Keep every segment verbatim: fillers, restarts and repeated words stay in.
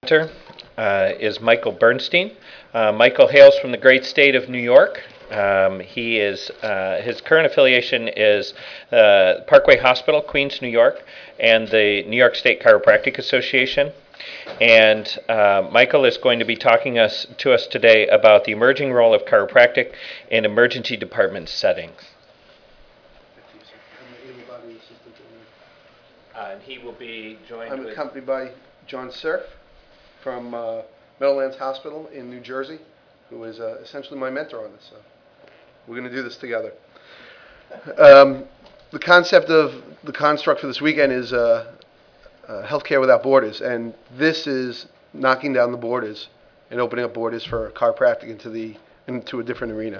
Uh, is Michael Bernstein. Uh, Michael hails from the great state of New York. Um, he is uh, his current affiliation is uh, Parkway Hospital, Queens, New York, and the New York State Chiropractic Association. And uh, Michael is going to be talking us to us today about the emerging role of chiropractic in emergency department settings. Uh, and he will be joined. I'm with accompanied by John Cerf from uh, Meadowlands Hospital in New Jersey, who is uh, essentially my mentor on this. So we're going to do this together. Um, the concept of the construct for this weekend is uh, uh, healthcare without borders, and this is knocking down the borders and opening up borders for chiropractic into the into a different arena.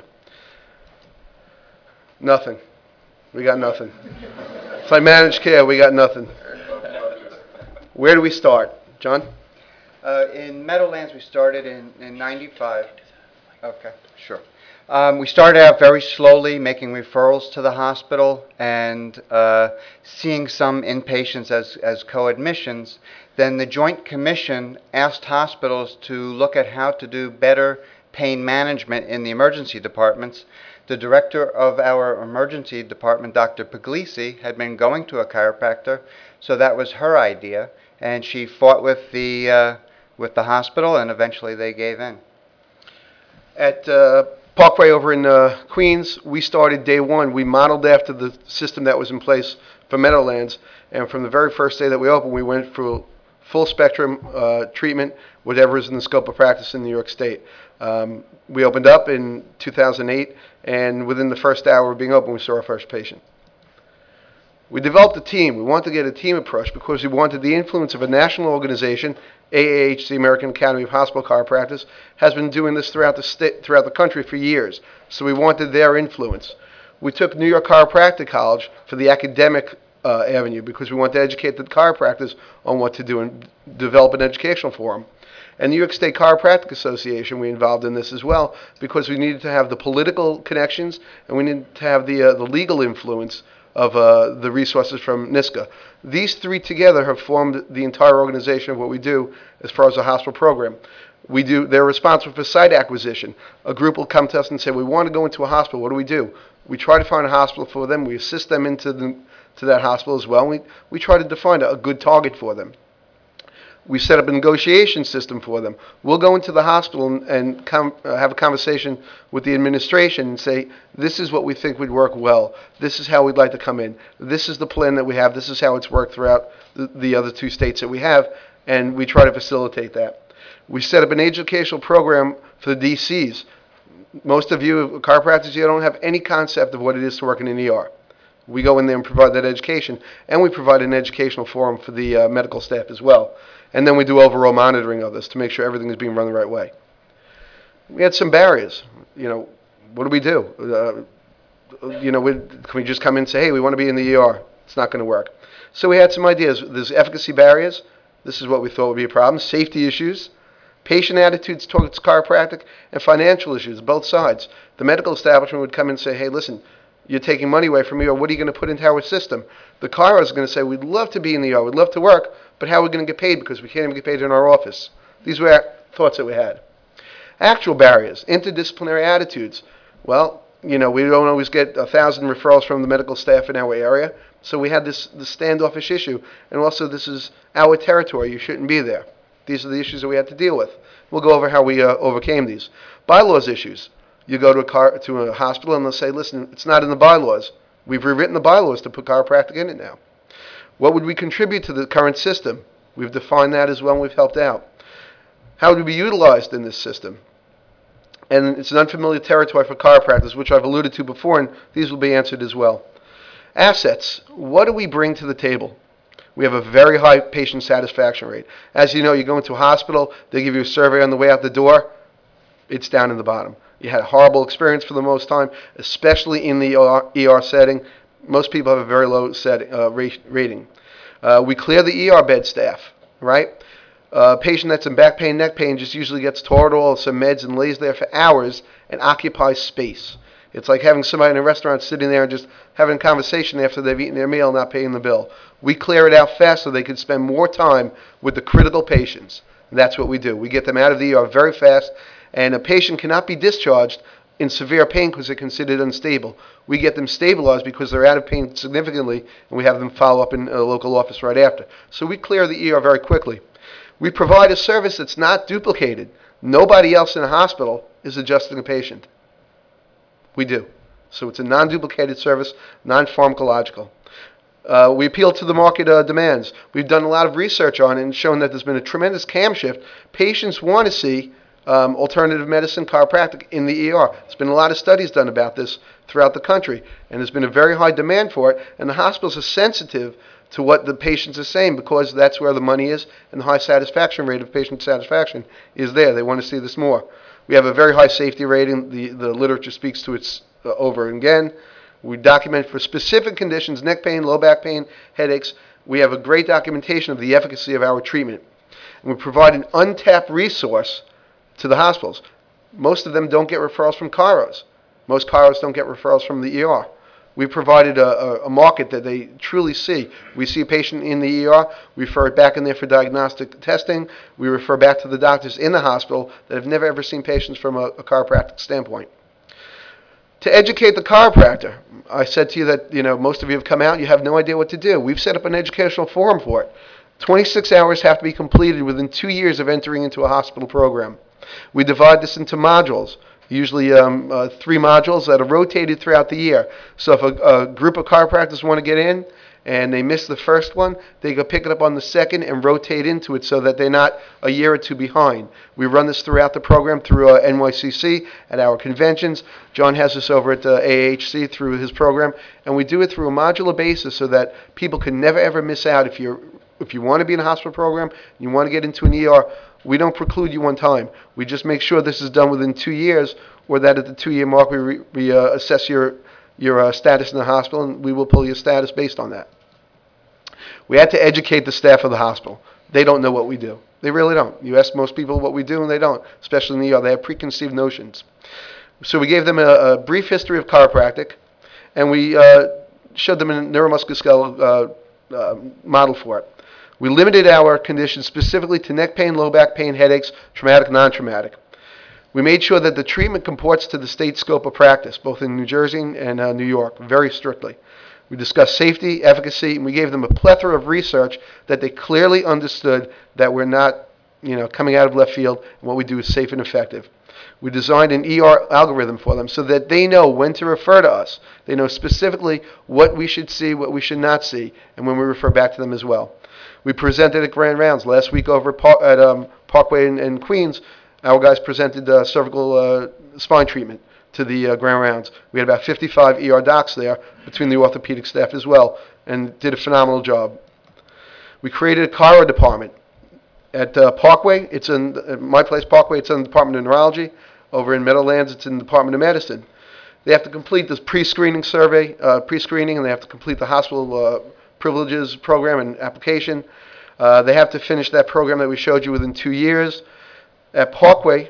Nothing. We got nothing. It's like managed care. We got nothing. Where do we start, John? Uh, in Meadowlands, we started in, in ninety-five. Okay, sure. Um, we started out very slowly, making referrals to the hospital and uh, seeing some inpatients as, as co-admissions. Then the Joint Commission asked hospitals to look at how to do better pain management in the emergency departments. The director of our emergency department, Doctor Puglisi, had been going to a chiropractor, so that was her idea, and she fought with the uh, with the hospital, and eventually they gave in. At uh, Parkway over in uh, Queens, we started day one. We modeled after the system that was in place for Meadowlands, and from the very first day that we opened, we went through full spectrum uh, treatment, whatever is in the scope of practice in New York State. Um, we opened up in two thousand eight, and within the first hour of being open, we saw our first patient. We developed a team. We wanted to get a team approach because we wanted the influence of a national organization. A A H, the American Academy of Hospital Chiropractors, has been doing this throughout the state, throughout the country for years. So we wanted their influence. We took New York Chiropractic College for the academic uh, avenue because we wanted to educate the chiropractors on what to do and develop an educational forum. And New York State Chiropractic Association, we involved in this as well because we needed to have the political connections and we needed to have the uh, the legal influence of uh, the resources from NISCA. These three together have formed the entire organization of what we do as far as a hospital program. We do, they're responsible for site acquisition. A group will come to us and say, we want to go into a hospital, what do we do? We try to find a hospital for them, we assist them into the, to that hospital as well, and we, we try to define a, a good target for them. We set up a negotiation system for them. We'll go into the hospital and, and com, uh, have a conversation with the administration and say, this is what we think would work well. This is how we'd like to come in. This is the plan that we have. This is how it's worked throughout the, the other two states that we have, and we try to facilitate that. We set up an educational program for the D Cs. Most of you chiropractors, you don't have any concept of what it is to work in an E R. We go in there and provide that education, and we provide an educational forum for the uh, medical staff as well. And then we do overall monitoring of this to make sure everything is being run the right way. We had some barriers. You know, what do we do? Uh, you know, we, can we just come in and say, hey, we want to be in the E R? It's not going to work. So we had some ideas. There's efficacy barriers. This is what we thought would be a problem. Safety issues, patient attitudes towards chiropractic, and financial issues, both sides. The medical establishment would come in and say, hey, listen, you're taking money away from me, or what are you going to put into our system? The chiro is going to say, we'd love to be in the E R, we'd love to work, but how are we going to get paid because we can't even get paid in our office? These were our thoughts that we had. Actual barriers, interdisciplinary attitudes. Well, you know, we don't always get a thousand referrals from the medical staff in our area, so we had this, this standoffish issue, and also this is our territory, you shouldn't be there. These are the issues that we had to deal with. We'll go over how we uh, overcame these. Bylaws issues. You go to a, car, to a hospital and they'll say, listen, it's not in the bylaws. We've rewritten the bylaws to put chiropractic in it now. What would we contribute to the current system? We've defined that as well, and we've helped out. How would we be utilized in this system? And it's an unfamiliar territory for chiropractors, which I've alluded to before, and these will be answered as well. Assets. What do we bring to the table? We have a very high patient satisfaction rate. As you know, you go into a hospital, they give you a survey on the way out the door, it's down in the bottom. You had a horrible experience for the most time, especially in the E R setting. Most people have a very low setting, uh, rating. Uh, we clear the E R bed staff, right? A patient that's in back pain, neck pain just usually gets Toradol, some meds, and lays there for hours and occupies space. It's like having somebody in a restaurant sitting there and just having a conversation after they've eaten their meal and not paying the bill. We clear it out fast so they can spend more time with the critical patients. That's what we do. We get them out of the E R very fast, and a patient cannot be discharged in severe pain because they're considered unstable. We get them stabilized because they're out of pain significantly, and we have them follow up in a local office right after. So we clear the E R very quickly. We provide a service that's not duplicated. Nobody else in the hospital is adjusting a patient. We do. So it's a non-duplicated service, non-pharmacological. Uh, we appeal to the market uh, demands. We've done a lot of research on it and shown that there's been a tremendous cam shift. Patients want to see um, alternative medicine, chiropractic in the E R. There's been a lot of studies done about this throughout the country, and there's been a very high demand for it, and the hospitals are sensitive to what the patients are saying because that's where the money is, and the high satisfaction rate of patient satisfaction is there. They want to see this more. We have a very high safety rating. The, the literature speaks to it uh, over and again. We document for specific conditions, neck pain, low back pain, headaches. We have a great documentation of the efficacy of our treatment. And we provide an untapped resource to the hospitals. Most of them don't get referrals from chiros. Most chiros don't get referrals from the E R. We provided a, a, a market that they truly see. We see a patient in the E R, we refer it back in there for diagnostic testing. We refer back to the doctors in the hospital that have never ever seen patients from a, a chiropractic standpoint. To educate the chiropractor, I said to you that you know most of you have come out, you have no idea what to do. We've set up an educational forum for it. twenty-six hours have to be completed within two years of entering into a hospital program. We divide this into modules, usually um, uh, three modules that are rotated throughout the year. So if a, a group of chiropractors want to get in and they miss the first one, they go pick it up on the second and rotate into it so that they're not a year or two behind. We run this throughout the program through uh, N Y C C at our conventions. John has this over at uh, A A H C through his program, and we do it through a modular basis so that people can never ever miss out. If you're if you want to be in a hospital program, you want to get into an E R, we don't preclude you one time. We just make sure this is done within two years, or that at the two-year mark we, re, we uh, assess your your uh, status in the hospital, and we will pull your status based on that. We had to educate the staff of the hospital. They don't know what we do. They really don't. You ask most people what we do, and they don't, especially in the E R. They have preconceived notions. So we gave them a, a brief history of chiropractic, and we uh, showed them a neuromusculoskeletal uh, uh, model for it. We limited our conditions specifically to neck pain, low back pain, headaches, traumatic, non-traumatic. We made sure that the treatment comports to the state scope of practice, both in New Jersey and uh, New York, very strictly. We discussed safety, efficacy, and we gave them a plethora of research that they clearly understood that we're not, you know, coming out of left field, and what we do is safe and effective. We designed an E R algorithm for them so that they know when to refer to us. They know specifically what we should see, what we should not see, and when we refer back to them as well. We presented at Grand Rounds last week over at, Par- at um, Parkway in, in Queens. Our guys presented uh, cervical uh, spine treatment to the uh, Grand Rounds. We had about fifty-five E R docs there between the orthopedic staff as well, and did a phenomenal job. We created a chiro department at uh, Parkway. It's in at my place, Parkway. It's in the Department of Neurology. Over in Meadowlands, it's in the Department of Medicine. They have to complete this pre-screening survey, uh, pre-screening, and they have to complete the hospital uh, privileges program and application. Uh, they have to finish that program that we showed you within two years. At Parkway,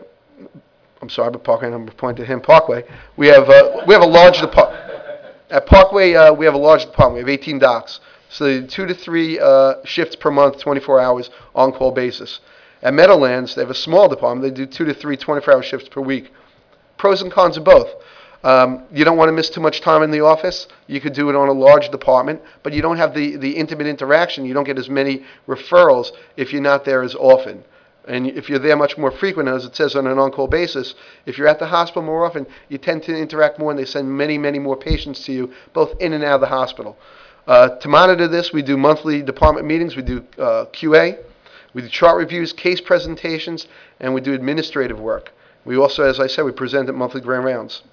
I'm sorry, but Parkway, I'm pointing to him, Parkway, we have, uh, we have a large department. At Parkway, uh, we have a large department. We have eighteen docs. So they do two to three uh, shifts per month, twenty-four hours, on-call basis. At Meadowlands, they have a small department. They do two to three twenty-four hour shifts per week. Pros and cons of both. Um, you don't want to miss too much time in the office. You could do it on a large department, but you don't have the, the intimate interaction. You don't get as many referrals if you're not there as often. And if you're there much more frequent, as it says on an on-call basis, if you're at the hospital more often, you tend to interact more, and they send many, many more patients to you, both in and out of the hospital. Uh, to monitor this, we do monthly department meetings. We do uh, Q A. We do chart reviews, case presentations, and we do administrative work. We also, as I said, we present at monthly grand rounds.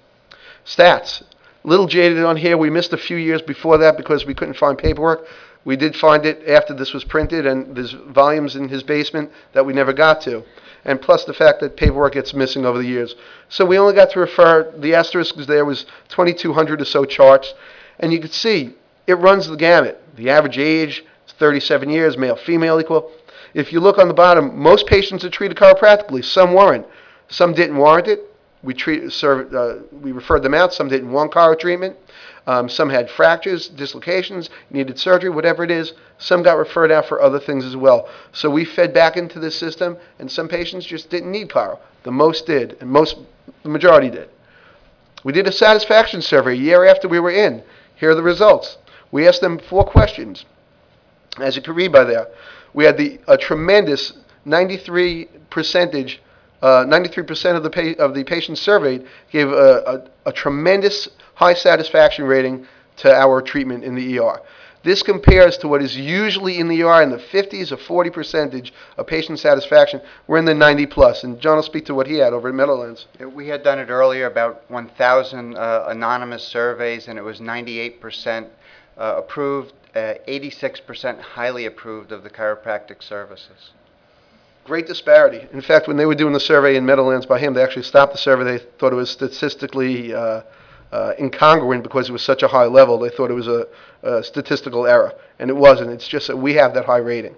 Stats. A little jaded on here. We missed a few years before that because we couldn't find paperwork. We did find it after this was printed, and there's volumes in his basement that we never got to. And plus the fact that paperwork gets missing over the years. So we only got to refer, the asterisk was there was twenty-two hundred or so charts. And you can see it runs the gamut. The average age is thirty-seven years, male, female equal. If you look on the bottom, most patients are treated chiropractically. Some weren't. Some didn't warrant it. we treat, serve, uh, we referred them out. Some didn't want chiro treatment. Um, some had fractures, dislocations, needed surgery, whatever it is. Some got referred out for other things as well. So we fed back into the system, and some patients just didn't need chiro. The most did, and most, the majority did. We did a satisfaction survey a year after we were in. Here are the results. We asked them four questions. As you can read by there, we had the a tremendous ninety-three percentage, uh, ninety-three percent of the pa- of the patients surveyed gave a, a, a tremendous high satisfaction rating to our treatment in the E R. This compares to what is usually in the E R in the fifties or forty percentage of patient satisfaction. We're in the ninety plus, and John will speak to what he had over at Meadowlands. We had done it earlier, about one thousand uh, anonymous surveys, and it was ninety-eight percent uh, approved, uh, eighty-six percent highly approved of the chiropractic services. Great disparity. In fact, when they were doing the survey in Meadowlands by him, they actually stopped the survey. They thought it was statistically uh, uh, incongruent because it was such a high level. They thought it was a, a statistical error, and it wasn't. It's just that we have that high rating.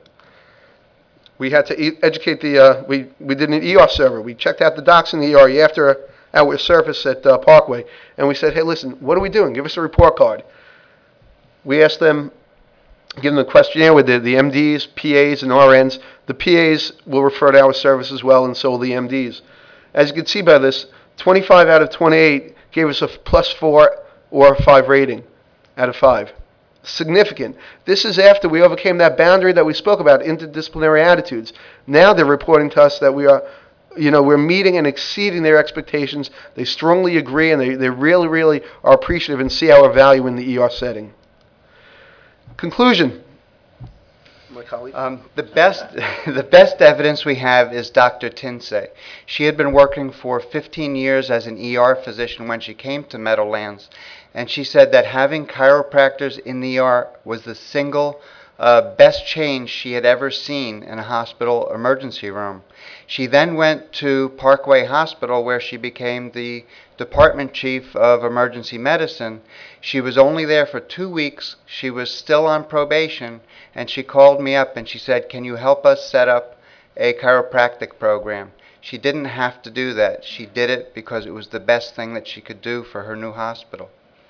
We had to e- educate the, uh, we, we did an E R survey. We checked out the docs in the E R after our service at uh, Parkway, and we said, hey, listen, what are we doing? Give us a report card. We asked them, give them a questionnaire with the, the M Ds, P As, and R Ns. The P As will refer to our service as well, and so will the M Ds. As you can see by this, twenty-five out of twenty-eight gave us a plus four or a five rating out of five. Significant. This is after we overcame that boundary that we spoke about, interdisciplinary attitudes. Now they're reporting to us that we are, you know, we're meeting and exceeding their expectations. They strongly agree, and they, they really, really are appreciative and see our value in the E R setting. Conclusion. My colleague. Um, the best, the best evidence we have is Doctor Tinsay. She had been working for fifteen years as an E R physician when she came to Meadowlands, and she said that having chiropractors in the E R was the single uh, best change she had ever seen in a hospital emergency room. She then went to Parkway Hospital, where she became the department chief of emergency medicine. She was only there for two weeks. She was still on probation, and she called me up and she said, can you help us set up a chiropractic program? She didn't have to do that. She did it because it was the best thing that she could do for her new hospital.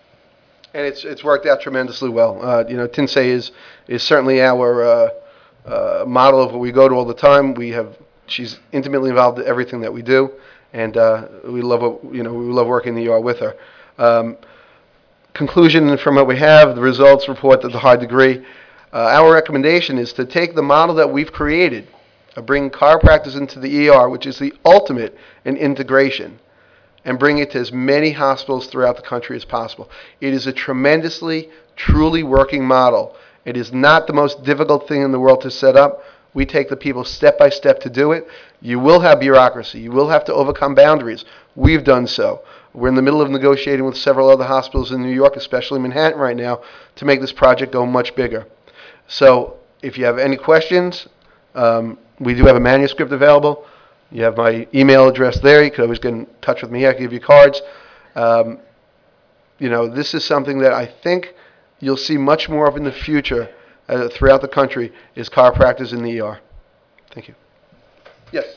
And it's it's worked out tremendously well. Uh, you know, Tinsay is is certainly our uh, uh, model of what we go to all the time. We have she's intimately involved in everything that we do, and uh, we love what, you know we love working in the E R with her. Um, conclusion from what we have, the results report that the high degree. Uh, our recommendation is to take the model that we've created of bringing chiropractors into the E R, which is the ultimate in integration, and bring it to as many hospitals throughout the country as possible. It is a tremendously, truly working model. It is not the most difficult thing in the world to set up. We take the people step by step to do it. You will have bureaucracy. You will have to overcome boundaries. We've done so. We're in the middle of negotiating with several other hospitals in New York, especially Manhattan right now, to make this project go much bigger. So if you have any questions, um, we do have a manuscript available. You have my email address there. You could always get in touch with me. I can give you cards. Um, you know, this is something that I think you'll see much more of in the future uh, throughout the country is chiropractors in the E R. Thank you. Yes.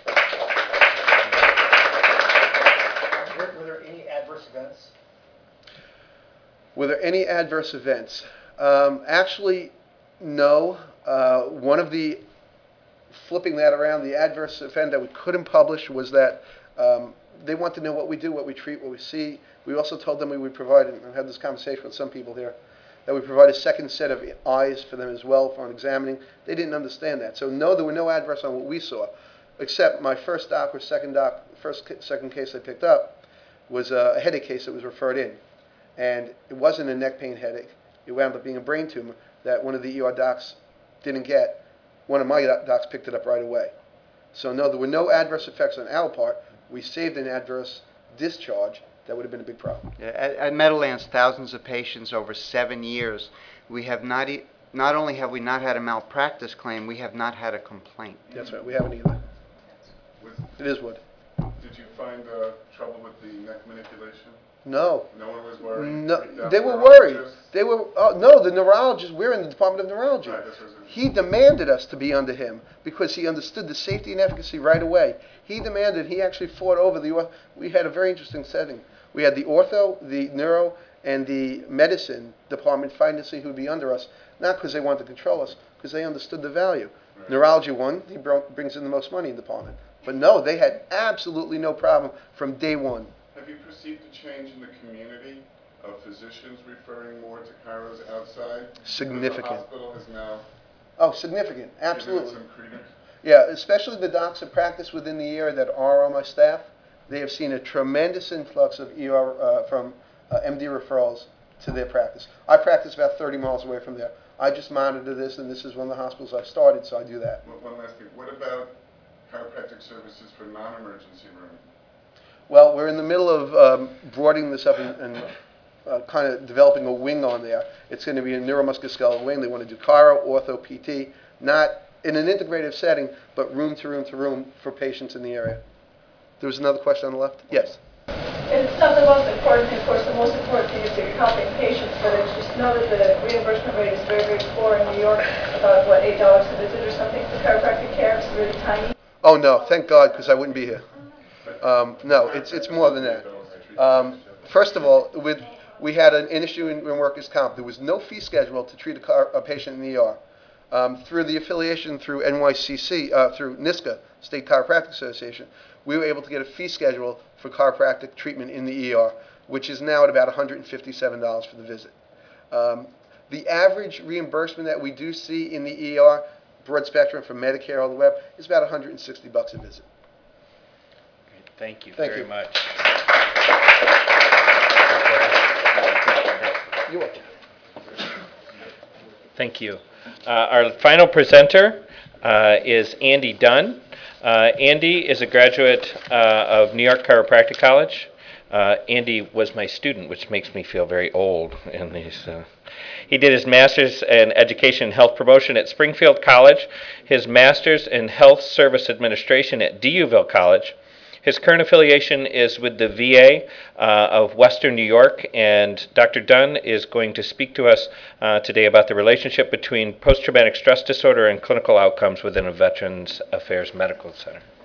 Were, were there any adverse events? Were there any adverse events? Um, actually, no. Uh, one of the flipping that around, the adverse event that we couldn't publish was that um, they want to know what we do, what we treat, what we see. We also told them we would provide, and I've had this conversation with some people here, that we provide a second set of eyes for them as well for examining. They didn't understand that. So no, there were no adverse on what we saw, except my first doc or second doc, first, second case I picked up was a headache case that was referred in. And it wasn't a neck pain headache. It wound up being a brain tumor that one of the E R docs didn't get. One of my docs picked it up right away. So no, there were no adverse effects on our part. We saved an adverse discharge. That would have been a big problem. Yeah, at, at Meadowlands, thousands of patients over seven years. We have not, e- not only have we not had a malpractice claim, we have not had a complaint. That's right. We haven't either. Was, It is wood. did you find uh, trouble with the neck manipulation? No. No one was worried? No, Freaked out they were worried. neurologists? They were, oh, no, the neurologist, we're in the Department of Neurology. Right, this was a- He demanded us to be under him because he understood the safety and efficacy right away. He demanded, he actually fought over the, orth- we had a very interesting setting. We had the ortho, the neuro, and the medicine department fighting to see who'd be under us, not because they wanted to control us, because they understood the value. Right. Neurology won, he bro- brings in the most money in the department. But no, they had absolutely no problem from day one. Have you perceived a change in the community of physicians referring more to chiros outside? Significant. The hospital has now Oh, significant, given it absolutely. some credence? Yeah, especially the docs that practice within the area that are on my staff. They have seen a tremendous influx of E R uh, from uh, M D referrals to their practice. I practice about thirty miles away from there. I just monitor this, and this is one of the hospitals I've started, so I do that. One one last thing, what about chiropractic services for non-emergency room? Well, we're in the middle of um, broadening this up and, and uh, kind of developing a wing on there. It's going to be a neuromusculoskeletal wing. They want to do chiro, ortho, P T, not in an integrative setting, but room to room to room for patients in the area. There was another question on the left? Yes. It's not the most important thing. Of course, the most important thing is that you're helping patients, but I just know that the reimbursement rate is very, very poor in New York, about, what, eight dollars a visit or something for chiropractic care. It's really tiny. Oh, no, thank God, because I wouldn't be here. Um, no, it's it's more than that. Um, first of all, with, we had an, an issue in, in workers' comp. There was no fee schedule to treat a, car, a patient in the E R. Um, through the affiliation through N Y C C, uh, through NISCA, State Chiropractic Association, we were able to get a fee schedule for chiropractic treatment in the E R, which is now at about one hundred fifty-seven dollars for the visit. Um, the average reimbursement that we do see in the E R, broad spectrum from Medicare all the way up, is about one hundred sixty bucks a visit. Thank you Thank very you. much. You're welcome. Thank you. Uh, Our final presenter uh, is Andy Dunn. Uh, Andy is a graduate uh, of New York Chiropractic College. Uh, Andy was my student, which makes me feel very old in these. Uh, he did his master's in education and health promotion at Springfield College, his master's in health service administration at D U ville College. His current affiliation is with the V A uh, of Western New York, and Doctor Dunn is going to speak to us uh, today about the relationship between post-traumatic stress disorder and clinical outcomes within a Veterans Affairs Medical Center.